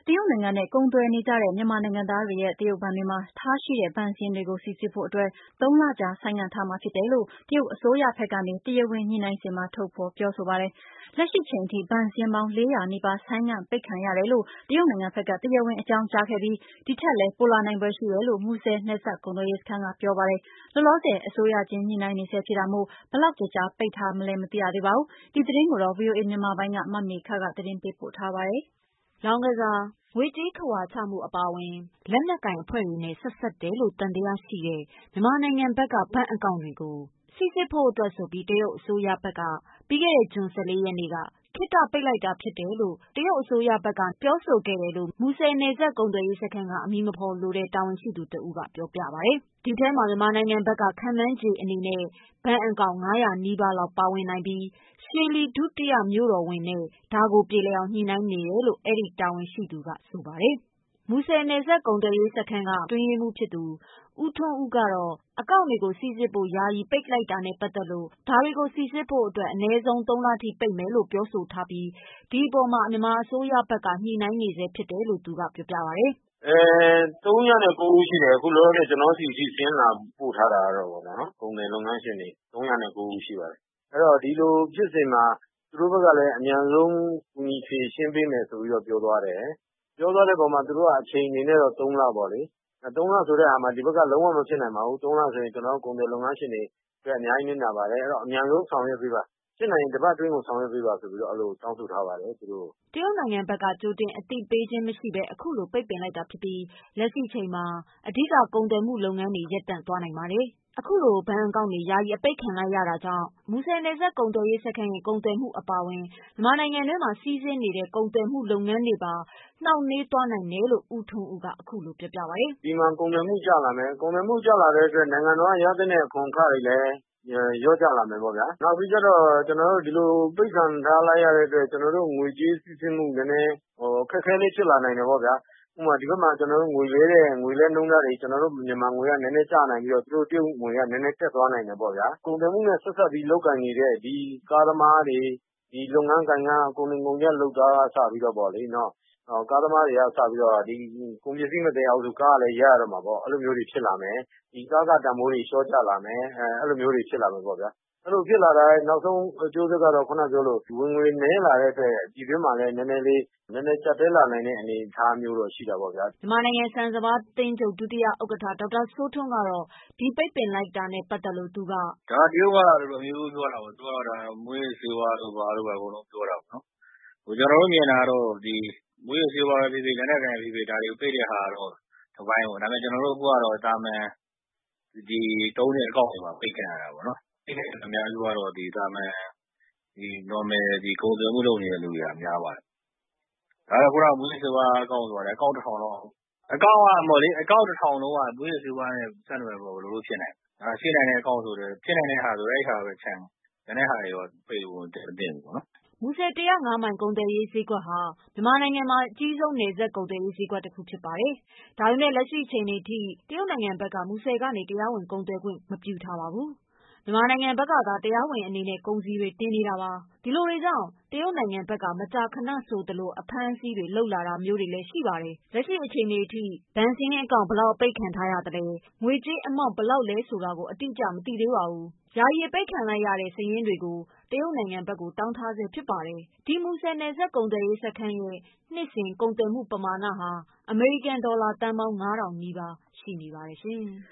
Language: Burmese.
ရုတ်နိုင်ငံနဲ့ကုန်သွယ်နေကြတဲ့မြန်မာနိုင်ငံသားတွေရဲ့တရုတ်ဘဏ်တွေမှာထားရှိတဲ့ဘဏ်စာရင်းတွေကိုစိစစ်ဖို့အတွက်3 လကြာဆိုင်းငံ့ထားမှာဖြစ်တယ်လို့တရုတ်အစိုးရဘက်ကနေတရားဝင်ညှိနှိုင်းစဉ်မှာထုတ်ဖော်ပြောဆိုပါတယ်။လက်ရှိချိန်ထိဘဏ်စာရင်းပေါင်း400နီးပါးဆိုင်းငံ့ပိတ်ခံရတယ်လို့တရုတ်နိုင်ငံဘက်ကတရားဝင်အကြောင်းကြားခဲ့ပြီးဒီထက်လည်းပိုလာနိုင်ဖွယ်ရှိတယ်လို့မူဆယ်နယ်စပ်ကုန်သွယ်ရေးစခန်းကပြောပါတယ်။လောလောဆယ်အစိုးရချင်းညှိနှိုင်းနေဆဲဖြစ်တာမို့ဘယ်လောက်ကြာပိတ်ထားမလဲမသိရသေးပါဘူး။ဒီသတင်းကိုတော့ VOA မြန်မာပိုင်းကမမေခကသတင်းပေးပို့ထားပါတယ်။လောင်းကစားငွေကြေးခဝါချမှုအပါအဝင်လက်နက်ကိုင်အဖွဲ့တွေနဲ့ဆက်စပ်တယ်လို့သံသယရှိတဲ့မြန်မာနိုင်ငံဘက်ကဘဏ်အကောင့်တွေကိုစိစစ်ဖို့အတွက်ဆိုပြီးတရုတ်အစိုးရဘက်ကပြီးခဲ့တဲ့ဇွန် 14 ရက်နေ့ကခေတ္တပိတ်လိုက်တာဖြစ်တယ်လို့တရုတ်အစိုးရဘက်ကပြောဆိုခဲ့တယ်လို့မူဆယ်နယ်စပ်ကုန်သွယ်ရေးစခန်းကအမည်မဖော်လိုတဲ့တာဝန်ရှိသူတဦးကပြောပြပါတယ်။ဒီထဲမှာမြန်မာနိုင်ငံဘက်ကခန့်မှန်းခြေအနေနဲ့ဘဏ်အကောင့်900နီးပါးလောက်ပါဝင်နိုင်ပြီးရွှေလီဒုတိယမြို့တော်ဝန်နဲ့ဒါကိုပြေလည်အောင်ညှိနှိုင်းနေတယ်လို့အဲဒီတာဝန်ရှိသူကဆိုပါတယ်။မူဆယ်နယ်စပ်ကုန်သွယ်ရေးစခန်းကအတွင်းရေးမှူးဖြစ်သူဦးထွန်းဦးကတော့အကောင့်တွေကိုစိစစ်ဖို့ယာယီပိတ်လိုက်တာနဲ့ပတ်သက်လို့ဒါတွေကိုစိစစ်ဖို့အတွက်အနည်းဆုံး3 လထိပိတ်မယ်လို့ပြောဆိုထားပြီးဒီအပေါ်မှာမြန်မာအစိုးရဘက်ကညှိနှိုင်းနေဆဲဖြစ်တယ်လို့သူကပြောပြပါတယ်။309ဦးရှိတယ်အခုလောလောဆယ်ကျွန်တော်စီစာရင်းလာပို့ထားတာကတော့ပေါ့နော်ကုန်တယ်လုပ်ငန်းရှင်တွေ309ဦးရှိပါတယ်အဲ့တော့ဒီလိုဖြစ်စဉ်မှာသူတို့ဘက်ကလည်းအများဆုံးကူညီဖြေရှင်းပေးမယ်ဆိုပြီးတော့ပြောသွားတယ်ပြောသွားတဲ့ပုံမှာသူတို့ကအချိန်အနေနဲ့တော့3 လပေါ့လေ3 လဆိုတဲ့အားမှာဒီဘက်ကလုံးဝမဖြစ်နိုင်ပါဘူး3 လဆိုရင်ကျွန်တော်ကုန်တယ်လုပ်ငန်းရှင်တွေအတွက်အများကြီးနစ်နာပါတယ်အဲ့တော့အများဆုံးဆောင်ရွက်ပေးပါဖြစ်နိုင်ရင်တစ်ပတ်အတွင်းကိုဆောင်ရွက်ပေးပါဆိုပြီးတော့အဲ့လိုတောင်းဆိုထားပါတယ်သူတို့တရုတ်နိုင်ငံဘက်ကကြိုတင်အသိပေးခြင်းမရှိဘဲအခုလိုပိတ်ပင်လိုက်တာဖြစ်ပြီးလက်ရှိချိန်မှာအဓိကကုန်သွယ်မှုလုပ်ငန်းတွေရပ်တန့်သွားနိုင်ပါတယ်။အခုလိုဘဏ်အကောင့်တွေယာယီအပိတ်ခံလိုက်ရတာကြောင့်မူဆယ်နယ်စပ်ကုန်သွယ်ရေးစခန်းရဲ့ကုန်သွယ်မှုအပါအဝင်မြန်မာနိုင်ငံထဲမှာစီးဆင်းနေတဲ့ကုန်သွယ်မှုလုပ်ငန်းတွေပါနှောင့်နှေးသွားနိုင်တယ်လို့ဦးထွန်းဦးကအခုလိုပြောပြပါတယ်။ဒီမှာကုန်သွယ်မှုကျလာမယ်ကုန်သွယ်မှုကျလာတဲ့အတွက်နိုင်ငံတော်ကရတဲ့အခွန်အခတွေလည်းရော့ကျလာမယ်ပေါ့ဗျာနောက်ပြီးတော့ကျွန်တော်တို့ဒီလိုပိတ်ခံထားလိုက်ရတဲ့အတွက်ကျွန်တော်တို့ငွေကြေးစီးဆင်းမှုနည်းနည်းခက်ခဲလေးဖြစ်လာနိုင်တယ်ပေါ့ဗျာဥပမာဒီဘက်မှာကျွန်တော်တို့ငွေလဲနှုန်းသားတွေကျွန်တော်တို့မြန်မာငွေကနည်းနည်းကျနိုင်ပြီးတော့သူတို့တရုတ်ငွေကနည်းနည်းတက်သွားနိုင်တယ်ပေါ့ဗျာကုန်သွယ်မှုနဲ့ဆက်ဆက်ပြီးလုပ်ကိုင်နေတဲ့ဒီကားသမားတွေဒီလုပ်ငန်းကိုင်ကကုန်တင်ကုန်ကျလုပ်သားကစပြီးတော့ပေါ့လေနော်ကားသမားတွေကစပြီးတော့ဒီကုန်ပစ္စည်းမတင်အောင်ဆိုကားကလည်းရရတော့မှာပေါ့အဲ့လိုမျိုးတွေဖြစ်လာမယ်ဒီကားကတန်ဖိုးတွေရှော့ကျလာမယ်အဲ့လိုမျိုးတွေဖြစ်လာမယ်ပေါ့ဗျာအဲ့လိုဖြစ်လာတာနောက်ဆုံးအကျိုးဆက်ကတော့ခုနပြောလို့ဝင်ငွေနည်းလာတဲ့အတွက်ဒီတွင်းမှာလည်းနည်းနည်းကျပ်တဲလာနိုင်တဲ့အနေအထားမျိုးတော့ရှိတာပေါ့ဗျာမြန်မာနိုင်ငံဆန်စပါးတင်းချုပ်ဒုတိယဥက္ကဋ္ဌဒေါက်တာစိုးထွန်းကတော့ဒီပိတ်ပင်လိုက်တာနဲ့ပတ်သက်လို့သူကဒါတရုတ်ကတော့အမျိုးပြောတာပေါ့သူကတော့ဒါမွေးစေဝါတို့ဘာလို့ပဲအကုန်လုံးပြောတာပေါ့နော်ဟိုကျွန်တော်တို့မြင်တာတော့ဒီမွေးစေဝါဖြစ်ဖြစ်လက်နက်ကန်ဖြစ်ဖြစ်ဒါတွေကိုပိတ်တဲ့ဟာတော့တစ်ပိုင်းပေါ့ဒါပေမဲ့ကျွန်တော်တို့ကတော့တာမန်ဒီတုံးတဲ့အကောင့်တွေမှာပိတ်ခံရတာပေါ့နော်ပိတ်တဲ့အများစုကတော့ဒီတာမန်ဒီ normal ဒီကုန်သွယ်မှုလုပ်နေတဲ့လူတွေကများပါတယ်ဒါကခုနမွေးစေဝါအကောင့်ဆိုတာအကောင့်1000လောက်အကောင့်ကပေါ့လေအကောင့်1000လုံးကမွေးစေဝါနဲ့ဆက်နွယ်ဖို့ဘယ်လိုလုပ်ဖြစ်နိုင်လဲဖြစ်နိုင်တဲ့အကောင့်ဆိုတယ်ဖြစ်နိုင်တဲ့ဟာဆိုအဲ့ဟာပဲခြံကျန်တဲ့ဟာတွေရောပိတ်ဖို့တင်ဘူးပေါ့နော်မူဆယ်105မိုင်ကုန်သွယ်ရေးဈေးကွက်ဟာမြန်မာနိုင်ငံမှာအကြီးဆုံးနယ်စပ်ကုန်သွယ်ရေးဈေးကွက်တစ်ခုဖြစ်ပါတယ်။ဒါပေမဲ့လက်ရှိချိန်ထိတရုတ်နိုင်ငံဘက်ကမူဆယ်ကနေတရားဝင်ကုန်သွယ်ခွင့်မပြုထားပါဘူး။မြန်မာနိုင်ငံဘက်ကသာတရားဝင်အနေနဲ့ကုန်စည်တွေတင်နေတာပါ။ဒီလိုတွေကြောင့်တရုတ်နိုင်ငံဘက်ကမကြာခဏဆိုသလိုအဖမ်းအဆီးတွေလုပ်လာတာမျိုးတွေလည်းရှိပါတယ်။လက်ရှိအချိန်ထိဘဏ်စာရင်းအကောင့်ဘယ်လောက်ပိတ်ခံထားရသလဲငွေကြေးအမောင့်ဘယ်လောက်လဲဆိုတာကိုအတိအကျမသိသေးပါဘူး။ယာယီပိတ်ခံလိုက်ရတဲ့စာရင်းတွေကိုတရုတ်နိုင်ငံဘက်ကိုတောင်းထားဆဲဖြစ်ပါတယ်။ဒီမူဆယ်နယ်စပ်ကုန်သွယ်ရေးစခန်းရဲ့နှစ်စဉ်ကုန်သွယ်မှုပမာဏဟာအမေရိကန်ဒေါ်လာသန်းပေါင်း9000နီးပါးရှိနေပါတယ်ရှင်။